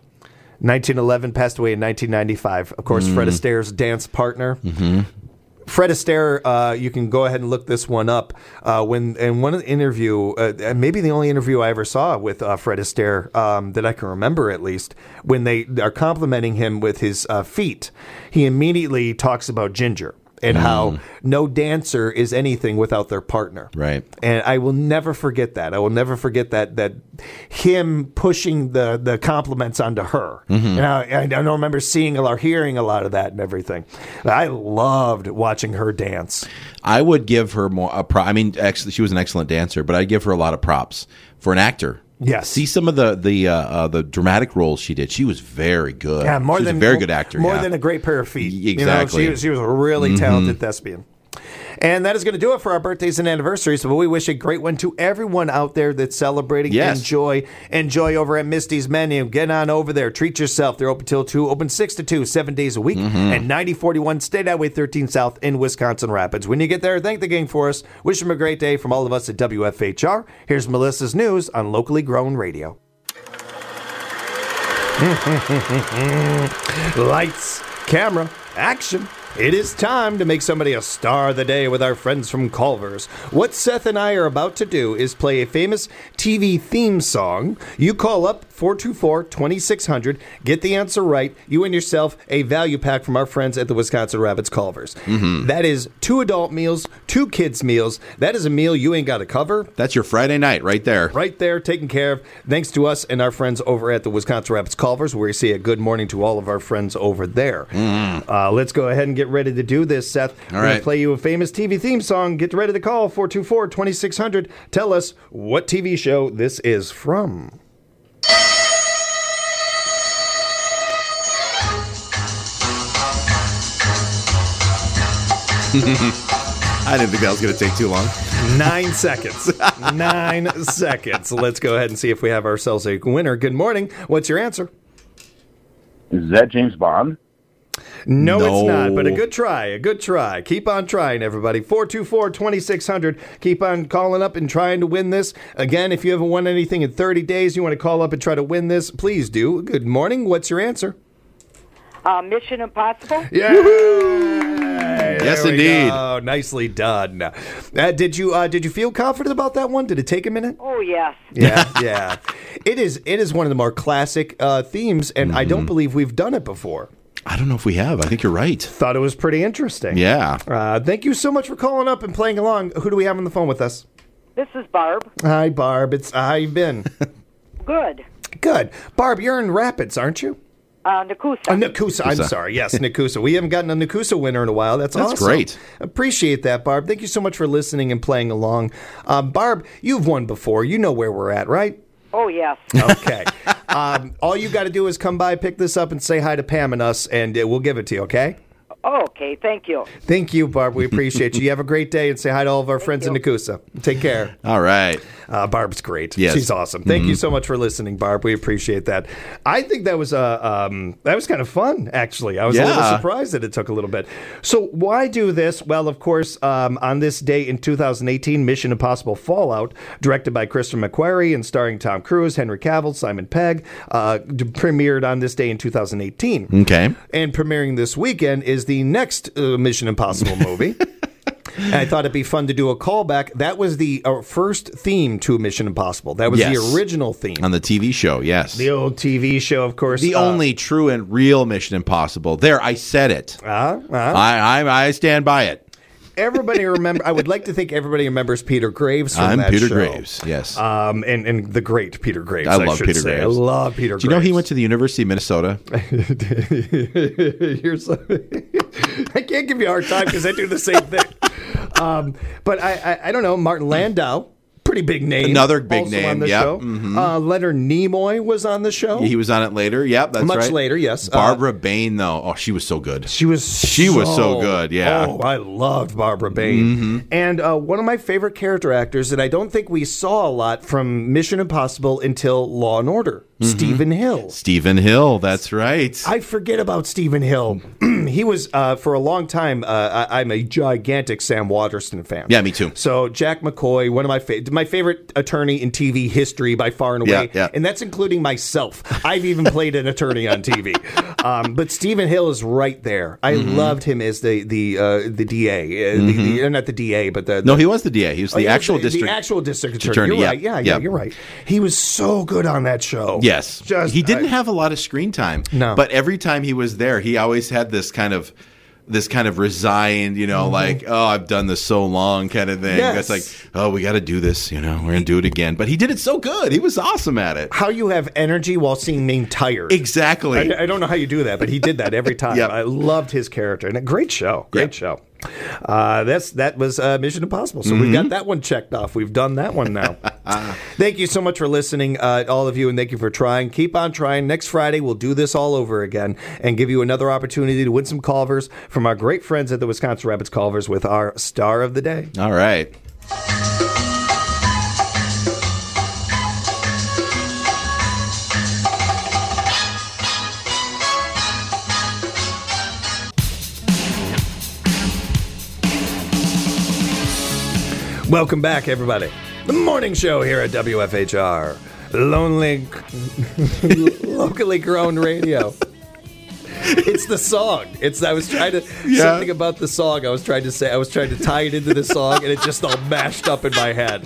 Speaker 1: 1911, passed away in 1995. Of course, Fred Astaire's dance partner. Fred Astaire, you can go ahead and look this one up. When in one of the interview, maybe the only interview I ever saw with Fred Astaire that I can remember at least, when they are complimenting him with his feet, he immediately talks about Ginger. and how no dancer is anything without their partner.
Speaker 2: Right.
Speaker 1: And I will never forget that. I will never forget that him pushing the compliments onto her. And I don't remember seeing or hearing a lot of that and everything. I loved watching her dance.
Speaker 2: I would give her more. I mean, actually, she was an excellent dancer, but I'd give her a lot of props for an actor.
Speaker 1: Yes.
Speaker 2: See some of the dramatic roles she did. She was very good.
Speaker 1: Yeah,
Speaker 2: she was a very good actor.
Speaker 1: More than a great pair of feet.
Speaker 2: Exactly.
Speaker 1: You know, she was a really talented thespian. And that is going to do it for our birthdays and anniversaries. But we wish a great one to everyone out there that's celebrating.
Speaker 2: Yes.
Speaker 1: Enjoy over at Misty's Menu. Get on over there. Treat yourself. They're open till 2, open 6 to 2, 7 days a week. At 9041 State Highway 13 South in Wisconsin Rapids. When you get there, thank the gang for us. Wish them a great day from all of us at WFHR. Here's Melissa's news on Locally Grown Radio. Lights, camera, action. It is time to make somebody a star of the day with our friends from Culver's. What Seth and I are about to do is play a famous TV theme song. You call up 424-2600, get the answer right. You win yourself a value pack from our friends at the Wisconsin Rapids Culver's. That is 2 adult meals, 2 kids meals. That is a meal you ain't got to cover.
Speaker 2: That's your Friday night right there.
Speaker 1: Right there, taken care of. Thanks to us and our friends over at the Wisconsin Rapids Culver's, where we say a good morning to all of our friends over there. Let's go ahead and get ready to do this, Seth. We're going to play you a famous TV theme song. Get ready to call 424-2600. Tell us what TV show this is from.
Speaker 2: I didn't think that was going to take too long.
Speaker 1: 9 seconds. 9 seconds. Let's go ahead and see if we have ourselves a winner. Good morning. What's your answer?
Speaker 4: Is that James Bond?
Speaker 1: No, it's not, but a good try, a good try. Keep on trying, everybody. 424-2600. Keep on calling up and trying to win this. Again, if you haven't won anything in 30 days, you want to call up and try to win this, please do. Good morning. What's your answer?
Speaker 5: Mission Impossible?
Speaker 1: Yeah.
Speaker 2: Yes, indeed.
Speaker 1: Oh, nicely done. Did you feel confident about that one? Did it take a minute?
Speaker 5: Oh, yes.
Speaker 1: Yeah. It is one of the more classic themes, and I don't believe we've done it before.
Speaker 2: I don't know if we have. I think you're right.
Speaker 1: Thought it was pretty interesting.
Speaker 2: Yeah.
Speaker 1: Thank you so much for calling up and playing along. Who do we have on the phone with us?
Speaker 5: This is Barb.
Speaker 1: Hi, Barb. How you been?
Speaker 5: Good.
Speaker 1: Good. Barb, you're in Rapids, aren't you?
Speaker 5: Nakusa.
Speaker 1: Nakusa. I'm sorry. Yes, Nakusa. We haven't gotten a Nakusa winner in a while. That's awesome.
Speaker 2: Great. Appreciate
Speaker 1: that, Barb. Thank you so much for listening and playing along. Barb, you've won before. You know where we're at, right?
Speaker 5: Oh, yes.
Speaker 1: Okay. All you got to do is come by, pick this up, and say hi to Pam and us, and we'll give it to you, okay?
Speaker 5: Oh, okay. Thank you.
Speaker 1: Thank you, Barb. We appreciate you. You have a great day, and say hi to all of our friends in Nakusa. Take care.
Speaker 2: All right.
Speaker 1: Barb's great.
Speaker 2: Yes.
Speaker 1: She's awesome. Thank you so much for listening, Barb. We appreciate that. I think that was kind of fun, actually. I was a little surprised that it took a little bit. So why do this? Well, of course, on this day in 2018, Mission Impossible Fallout, directed by Christopher McQuarrie and starring Tom Cruise, Henry Cavill, Simon Pegg, premiered on this day in 2018.
Speaker 2: Okay.
Speaker 1: And premiering this weekend is the next Mission Impossible movie. And I thought it'd be fun to do a callback. That was the first theme to Mission Impossible. That was the original theme.
Speaker 2: On the TV show, yes.
Speaker 1: The old TV show, of course.
Speaker 2: The only true and real Mission Impossible. There, I said it. I stand by it.
Speaker 1: Everybody remember. I would like to think everybody remembers Peter Graves from that
Speaker 2: Peter
Speaker 1: show.
Speaker 2: Graves, yes.
Speaker 1: And the great Peter Graves,
Speaker 2: I love Peter Graves.
Speaker 1: I love Peter Graves.
Speaker 2: Do you know he went to the University of Minnesota?
Speaker 1: I can't give you a hard time because I do the same thing. But I don't know. Martin Landau. Pretty big name.
Speaker 2: Another big
Speaker 1: also
Speaker 2: name.
Speaker 1: On the show. Leonard Nimoy was on the show.
Speaker 2: He was on it later. Yep, that's right.
Speaker 1: Much later, yes.
Speaker 2: Barbara Bain, though. Oh, she was so good.
Speaker 1: She was
Speaker 2: so good, yeah.
Speaker 1: Oh, I loved Barbara Bain. And one of my favorite character actors that I don't think we saw a lot from Mission Impossible until Law & Order. Stephen Hill.
Speaker 2: Stephen Hill, that's right.
Speaker 1: I forget about Stephen Hill. He was, for a long time, I'm a gigantic Sam Waterston fan.
Speaker 2: Yeah, me too.
Speaker 1: So Jack McCoy, one of my favorite attorney in TV history by far and away.
Speaker 2: Yeah.
Speaker 1: And that's including myself. I've even played an attorney on TV. But Stephen Hill is right there. I loved him as the DA. Not the DA, but the...
Speaker 2: No, he was the DA. He was the actual district...
Speaker 1: The actual district attorney. You're right. Yeah, you're right. He was so good on that show.
Speaker 2: Yes. He didn't have a lot of screen time.
Speaker 1: No.
Speaker 2: But every time he was there, he always had this kind of this kind of resigned, like, oh, I've done this so long kind of thing.
Speaker 1: Yes.
Speaker 2: That's like, oh, we got to do this, we're going to do it again. But he did it so good. He was awesome at it.
Speaker 1: How you have energy while seeming tired.
Speaker 2: Exactly.
Speaker 1: I don't know how you do that, but he did that every time.
Speaker 2: Yep.
Speaker 1: I loved his character. And a great show. Great show. That was Mission Impossible. So we've got that one checked off. We've done that one now. Thank you so much for listening, all of you, and thank you for trying. Keep on trying. Next Friday, we'll do this all over again and give you another opportunity to win some Culvers from our great friends at the Wisconsin Rapids Culvers with our Star of the Day.
Speaker 2: All right.
Speaker 1: Welcome back, everybody. The morning show here at WFHR. Locally grown radio. It's the song. I was trying to something about the song. I was trying to tie it into the song, and it just all mashed up in my head.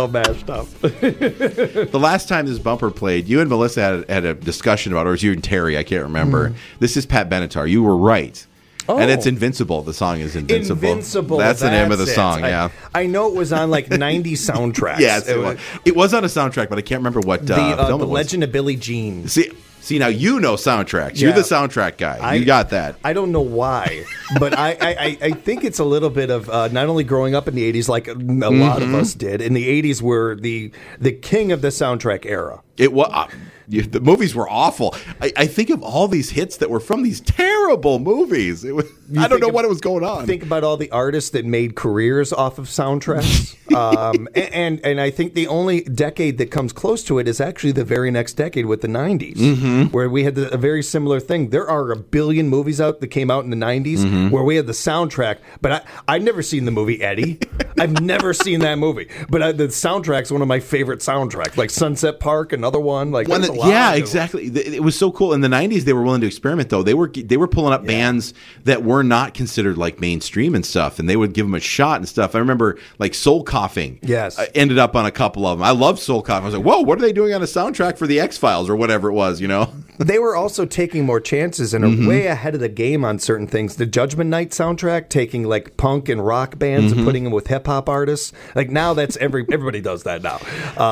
Speaker 2: The last time this bumper played, you and Melissa had a discussion about it, or it was you and Terry, I can't remember. This is Pat Benatar. You were right. Oh. And it's Invincible. The song is Invincible. That's the name of the song,
Speaker 1: I know it was on like 90 soundtracks.
Speaker 2: Yes, it was on a soundtrack, but I can't remember what film it was.
Speaker 1: The Legend of Billie Jean.
Speaker 2: See, now you know soundtracks. You're the soundtrack guy. You got that.
Speaker 1: I don't know why, but I think it's a little bit of not only growing up in the 80s like a lot of us did. In the 80s were the king of the soundtrack era.
Speaker 2: It was. The movies were awful. I think of all these hits that were from these terrible movies. I don't know what was going on.
Speaker 1: Think about all the artists that made careers off of soundtracks. And I think the only decade that comes close to it is actually the very next decade with the 90s, where we had a very similar thing. There are a billion movies out that came out in the 90s where we had the soundtrack, but I've never seen the movie Eddie. I've never seen that movie, but the soundtrack's one of my favorite soundtracks, like Sunset Park, another one. Like
Speaker 2: yeah, exactly. It was so cool. In the 90s, they were willing to experiment, though. They were pulling up bands that were not considered like mainstream and stuff, and they would give them a shot and stuff. I remember like Soul Coughing.
Speaker 1: Yes,
Speaker 2: ended up on a couple of them. I loved Soul Coughing. I was like, whoa, what are they doing on a soundtrack for the X-Files or whatever it was?
Speaker 1: They were also taking more chances and are way ahead of the game on certain things. The Judgment Night soundtrack, taking like punk and rock bands and putting them with hip hop artists. Like now, that's everybody does that now.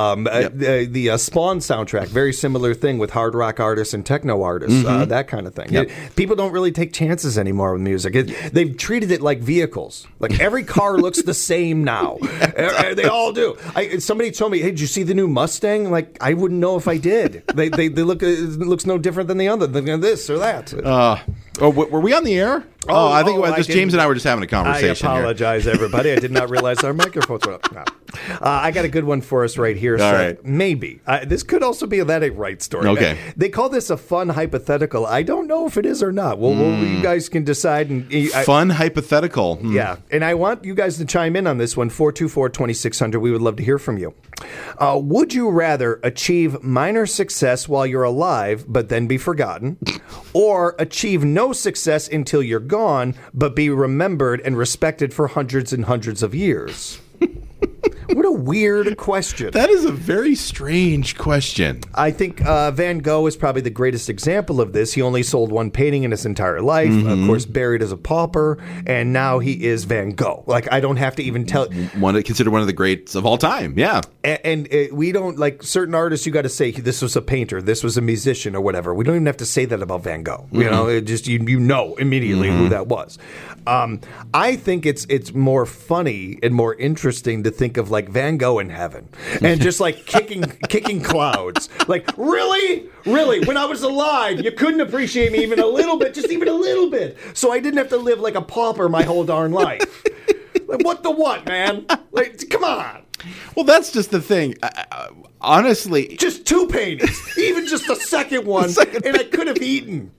Speaker 1: The Spawn soundtrack, very similar thing with hard rock artists and techno artists, that kind of thing. People don't really take chances anymore with music. They've treated it like vehicles. Like every car looks the same now. They all do. Somebody told me, "Hey, did you see the new Mustang?" Like I wouldn't know if I did. They look. It looks no different than the other. Than this or that.
Speaker 2: Were we on the air? I think it was just James and I were just having a conversation.
Speaker 1: I apologize, everybody. I did not realize our microphones were up. No. I got a good one for us right here.
Speaker 2: All right.
Speaker 1: Maybe. This could also be that ain't right story.
Speaker 2: Okay.
Speaker 1: They call this a fun hypothetical. I don't know if it is or not. Well, you guys can decide.
Speaker 2: Fun hypothetical.
Speaker 1: Yeah. And I want you guys to chime in on this one, 424-2600. We would love to hear from you. Would you rather achieve minor success while you're alive, but then be forgotten, or achieve no success until you're gone, but be remembered and respected for hundreds and hundreds of years? What a weird question.
Speaker 2: That is a very strange question.
Speaker 1: I think Van Gogh is probably the greatest example of this. He only sold one painting in his entire life, of course, buried as a pauper, and now he is Van Gogh. Like, I don't have to even tell...
Speaker 2: Considered one of the greats of all time, yeah.
Speaker 1: And we don't, like, certain artists, you got to say, this was a painter, this was a musician, or whatever. We don't even have to say that about Van Gogh. You know, it just, you know immediately who that was. I think it's more funny and more interesting to think of, like, Van Gogh in heaven and just like kicking clouds. Like, really? When I was alive, you couldn't appreciate me even a little bit, just even a little bit. So I didn't have to live like a pauper my whole darn life. Like, what, man? Like, come on.
Speaker 2: Well, that's just the thing. Honestly,
Speaker 1: just two paintings, even just the second one, and I could have eaten.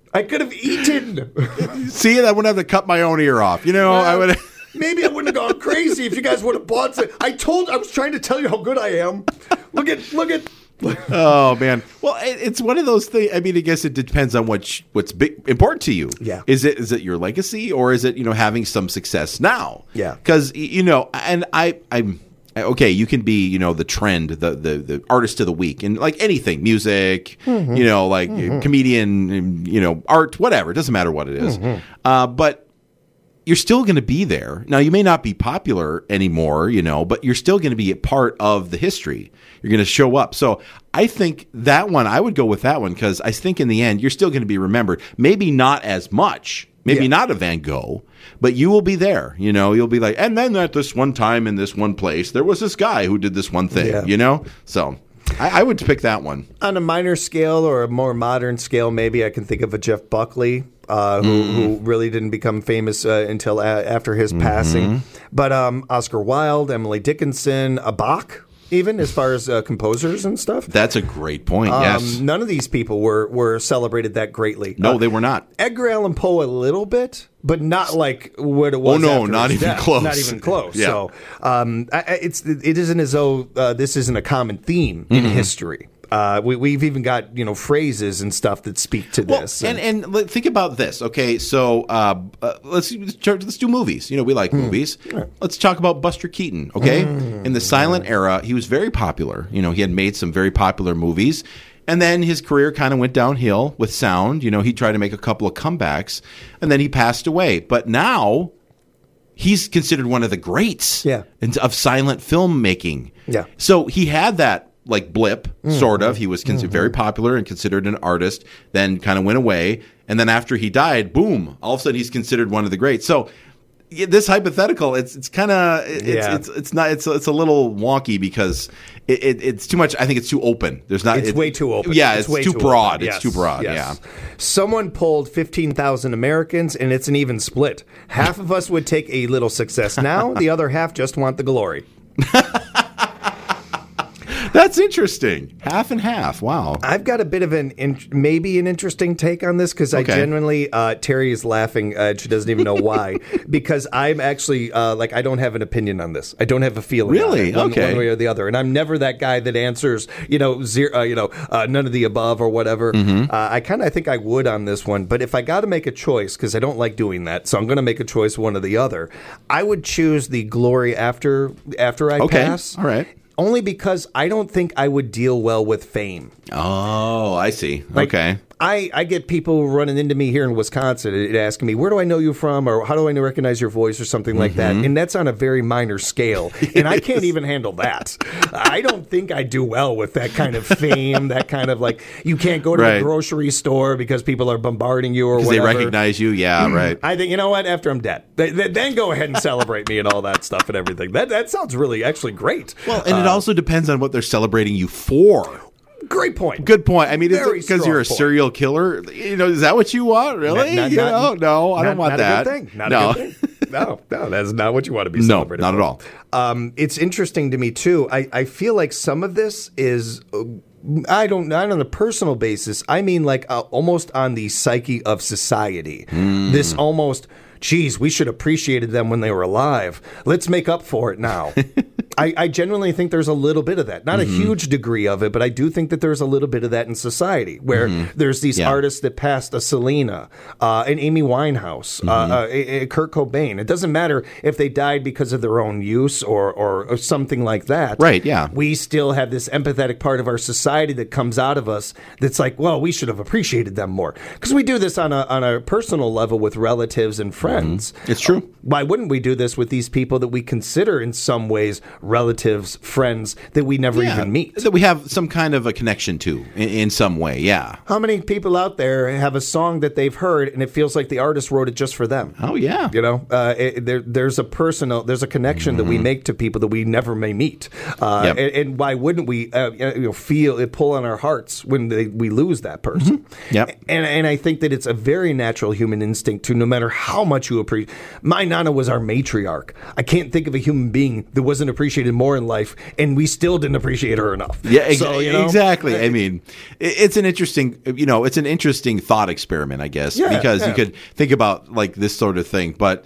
Speaker 2: See, I wouldn't have to cut my own ear off. I would.
Speaker 1: Maybe I wouldn't have gone crazy if you guys would have bought some. I was trying to tell you how good I am. Look at.
Speaker 2: Oh man. Well, it's one of those things. I mean, I guess it depends on what's important to you.
Speaker 1: Yeah.
Speaker 2: Is it your legacy, or is it having some success now?
Speaker 1: Yeah.
Speaker 2: Because and I'm. Okay, you can be, the trend, the artist of the week, and like anything, music, comedian, art, whatever. It doesn't matter what it is. But you're still going to be there. Now, you may not be popular anymore, but you're still going to be a part of the history. You're going to show up. So I think that one, I would go with that one because I think in the end, you're still going to be remembered. Maybe not as much. Maybe not a Van Gogh, but you will be there. You'll be like, and then at this one time in this one place, there was this guy who did this one thing, So I would pick that one.
Speaker 1: On a minor scale or a more modern scale, maybe I can think of a Jeff Buckley, who really didn't become famous until after his passing. But Oscar Wilde, Emily Dickinson, Bach, even as far as composers and stuff.
Speaker 2: That's a great point, yes.
Speaker 1: None of these people were celebrated that greatly.
Speaker 2: No, they were not.
Speaker 1: Edgar Allan Poe a little bit, but not like what it was.
Speaker 2: Oh, no,
Speaker 1: after
Speaker 2: not
Speaker 1: his
Speaker 2: even
Speaker 1: death.
Speaker 2: close.
Speaker 1: Not even close.
Speaker 2: Yeah.
Speaker 1: So it isn't as though this isn't a common theme in history. We've even got phrases and stuff that speak to this.
Speaker 2: And think about this. Okay, so let's do movies. We like movies. Let's talk about Buster Keaton. Okay, in the silent era, he was very popular. He had made some very popular movies, and then his career kind of went downhill with sound. He tried to make a couple of comebacks, and then he passed away. But now he's considered one of the greats of silent filmmaking. Yeah. So he had that blip, sort of. He was very popular and considered an artist, then kind of went away. And then after he died, boom, all of a sudden he's considered one of the greats. So this hypothetical, it's kind of, it's a little wonky because it's too much. I think it's too open. It's
Speaker 1: way too open.
Speaker 2: Yeah, it's too broad.
Speaker 1: Yes,
Speaker 2: it's too broad.
Speaker 1: Yes.
Speaker 2: Yeah.
Speaker 1: Someone polled 15,000 Americans, and it's an even split. Half of us would take a little success now. The other half just want the glory.
Speaker 2: That's interesting. Half and half. Wow.
Speaker 1: I've got a bit of maybe an interesting take on this because I genuinely, Terry is laughing. She doesn't even know why. Because I'm actually, I don't have an opinion on this. I don't have a feeling.
Speaker 2: Really?
Speaker 1: One way or the other. And I'm never that guy that answers, zero, none of the above or whatever. I think I would on this one. But if I got to make a choice, because I don't like doing that, so I'm going to make a choice one or the other, I would choose the glory after I pass.
Speaker 2: All right.
Speaker 1: Only because I don't think I would deal well with fame.
Speaker 2: Oh, I see. Okay.
Speaker 1: I get people running into me here in Wisconsin asking me, where do I know you from? Or how do I recognize your voice or something like that? And that's on a very minor scale. And I can't even handle that. I don't think I do well with that kind of fame, that kind of you can't go to a grocery store because people are bombarding you or whatever.
Speaker 2: They recognize you. Yeah, right.
Speaker 1: I think, you know what? After I'm dead, then go ahead and celebrate me and all that stuff and everything. That sounds really actually great.
Speaker 2: Well, and it also depends on what they're celebrating you for.
Speaker 1: Great point.
Speaker 2: Good point. I mean, because you're a serial killer. Is that what you want? Really? No, I don't want that.
Speaker 1: Not a good thing. Not a good thing. No, that's not what you want to be celebrating.
Speaker 2: No, not at
Speaker 1: all. It's interesting to me too. I feel like some of this is. Not on a personal basis. I mean, almost on the psyche of society. This almost. Geez, we should have appreciated them when they were alive. Let's make up for it now. I genuinely think there's a little bit of that. Not a huge degree of it, but I do think that there's a little bit of that in society where there's these artists that passed, a Selena, an Amy Winehouse, a Kurt Cobain. It doesn't matter if they died because of their own use or something like that.
Speaker 2: Right, yeah.
Speaker 1: We still have this empathetic part of our society that comes out of us that's like, well, we should have appreciated them more. Because we do this on a personal level with relatives and friends.
Speaker 2: It's true.
Speaker 1: Why wouldn't we do this with these people that we consider in some ways relatives, friends that we never even meet?
Speaker 2: That we have some kind of a connection to in some way, yeah.
Speaker 1: How many people out there have a song that they've heard and it feels like the artist wrote it just for them?
Speaker 2: Oh, yeah.
Speaker 1: There's a connection that we make to people that we never may meet. And why wouldn't we feel it pull on our hearts when we lose that person?
Speaker 2: Yep.
Speaker 1: And I think that it's a very natural human instinct to, no matter how much you appreciate. My Nana was our matriarch. I can't think of a human being that wasn't appreciated more in life, and we still didn't appreciate her enough.
Speaker 2: Yeah, exactly. I mean, it's an interesting thought experiment, I guess, because you could think about this sort of thing, but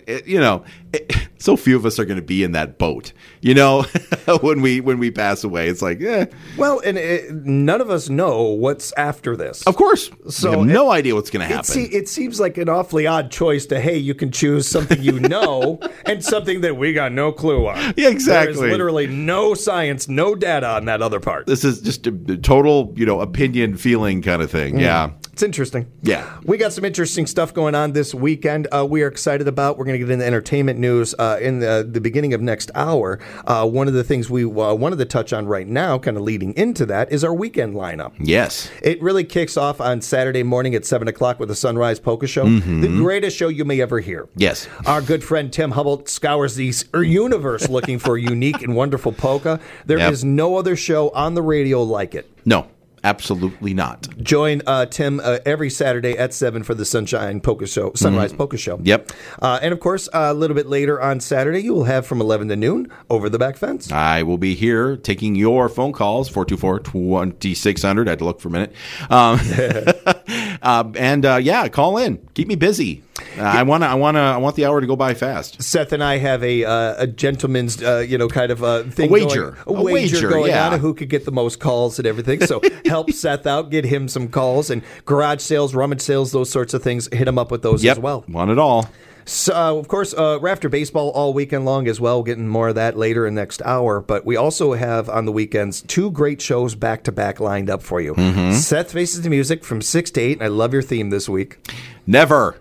Speaker 2: so few of us are going to be in that boat, when we pass away. It's like,
Speaker 1: well, and none of us know what's after this.
Speaker 2: Of course. So we have no idea what's going to happen.
Speaker 1: It seems like an awfully odd choice to, hey, you can choose something and something that we got no clue on.
Speaker 2: Yeah, exactly.
Speaker 1: There's literally no science, no data on that other part.
Speaker 2: This is just a total, opinion, feeling kind of thing. Yeah.
Speaker 1: It's interesting.
Speaker 2: Yeah.
Speaker 1: We got some interesting stuff going on this weekend. We are excited about. We're going to get into entertainment news in the beginning of next hour. One of the things we wanted to touch on right now, kind of leading into that, is our weekend lineup.
Speaker 2: Yes.
Speaker 1: It really kicks off on Saturday morning at 7 o'clock with the Sunrise Polka Show. Mm-hmm. The greatest show you may ever hear.
Speaker 2: Yes.
Speaker 1: Our good friend Tim Hubble scours the universe looking for unique and wonderful polka. There is no other show on the radio like it.
Speaker 2: No. Absolutely not.
Speaker 1: Join Tim every Saturday at 7 for the Sunrise Polka Show.
Speaker 2: Yep.
Speaker 1: And, of course, a little bit later on Saturday, you will have from 11 to noon, Over the Back Fence.
Speaker 2: I will be here taking your phone calls, 424-2600. I had to look for a minute. Call in. Keep me busy. I want the hour to go by fast.
Speaker 1: Seth and I have a gentleman's, thing.
Speaker 2: A wager
Speaker 1: going
Speaker 2: yeah.
Speaker 1: on. Who could get the most calls and everything. So help Seth out. Get him some calls. And garage sales, rummage sales, those sorts of things. Hit him up with those as well.
Speaker 2: Want it all.
Speaker 1: So, of course, Rafter Baseball all weekend long as well. Getting more of that later in the next hour. But we also have on the weekends 2 great shows back-to-back lined up for you. Mm-hmm. Seth Faces the Music from 6 to 8. And I love your theme this week.
Speaker 2: Never.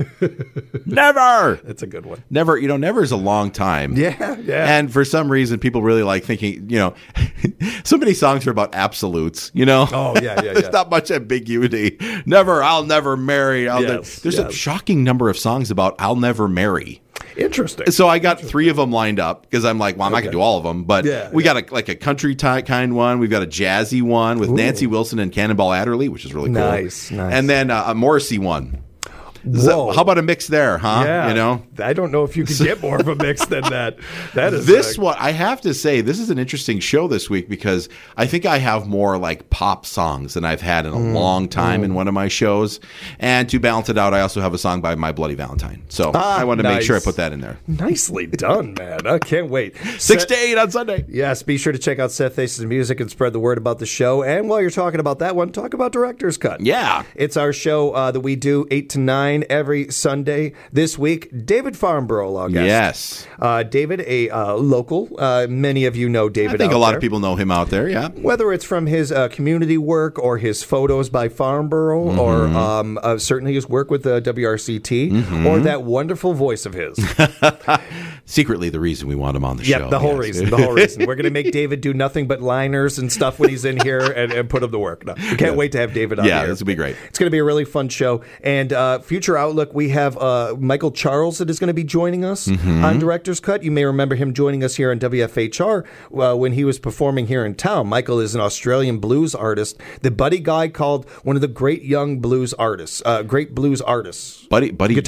Speaker 2: Never.
Speaker 1: That's a good one.
Speaker 2: Never. Never is a long time.
Speaker 1: Yeah.
Speaker 2: And for some reason, people really like thinking, so many songs are about absolutes,
Speaker 1: Oh, yeah.
Speaker 2: There's not much ambiguity. Never, I'll never marry. There's a shocking number of songs about I'll never marry.
Speaker 1: Interesting.
Speaker 2: So I got 3 of them lined up because I'm like, well, I'm not going to do all of them. But we got a country kind one. We've got a jazzy one with Nancy Wilson and Cannonball Adderley, which is really cool.
Speaker 1: Nice.
Speaker 2: And then a Morrissey one.
Speaker 1: Whoa.
Speaker 2: How about a mix there, huh?
Speaker 1: Yeah. I don't know if you could get more of a mix than that. That is
Speaker 2: this one. I have to say, this is an interesting show this week because I think I have more like pop songs than I've had in a long time in one of my shows. And to balance it out, I also have a song by My Bloody Valentine. So I want to make sure I put that in there.
Speaker 1: Nicely done, man. I can't wait.
Speaker 2: 6 to 8 on Sunday.
Speaker 1: Yes, be sure to check out Seth Faces Music and spread the word about the show. And while you're talking about that one, talk about Director's Cut.
Speaker 2: Yeah.
Speaker 1: It's our show that we do 8 to 9 every Sunday. This week, David Farnborough, our guest.
Speaker 2: Yes.
Speaker 1: David, a local. Many of you know David.
Speaker 2: I think a lot of people know him out there, yeah.
Speaker 1: Whether it's from his community work or his photos by Farnborough or certainly his work with the WRCT or that wonderful voice of his.
Speaker 2: Secretly the reason we want him on the show.
Speaker 1: Yeah, the whole reason. We're going to make David do nothing but liners and stuff when he's in here and put him to work. No, we can't wait to have David on here.
Speaker 2: Yeah, this will be great.
Speaker 1: It's going to be a really fun show. And Future Outlook, we have Michael Charles that is going to be joining us on Director's Cut. You may remember him joining us here on WFHR when he was performing here in town. Michael is an Australian blues artist. The Buddy Guy called one of the great young blues artists, great blues artists.
Speaker 2: Buddy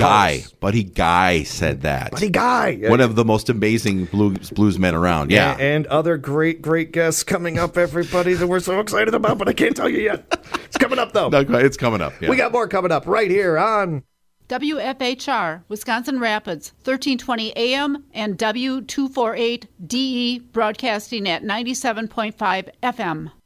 Speaker 2: Guy said that.
Speaker 1: Buddy Guy.
Speaker 2: One of the most amazing blues men around. Yeah.
Speaker 1: And other great guests coming up, everybody, that we're so excited about, but I can't tell you yet. It's coming up, though.
Speaker 2: No, it's coming up. Yeah.
Speaker 1: We got more coming up right here on
Speaker 6: WFHR, Wisconsin Rapids, 1320 AM and W248DE, broadcasting at 97.5 FM.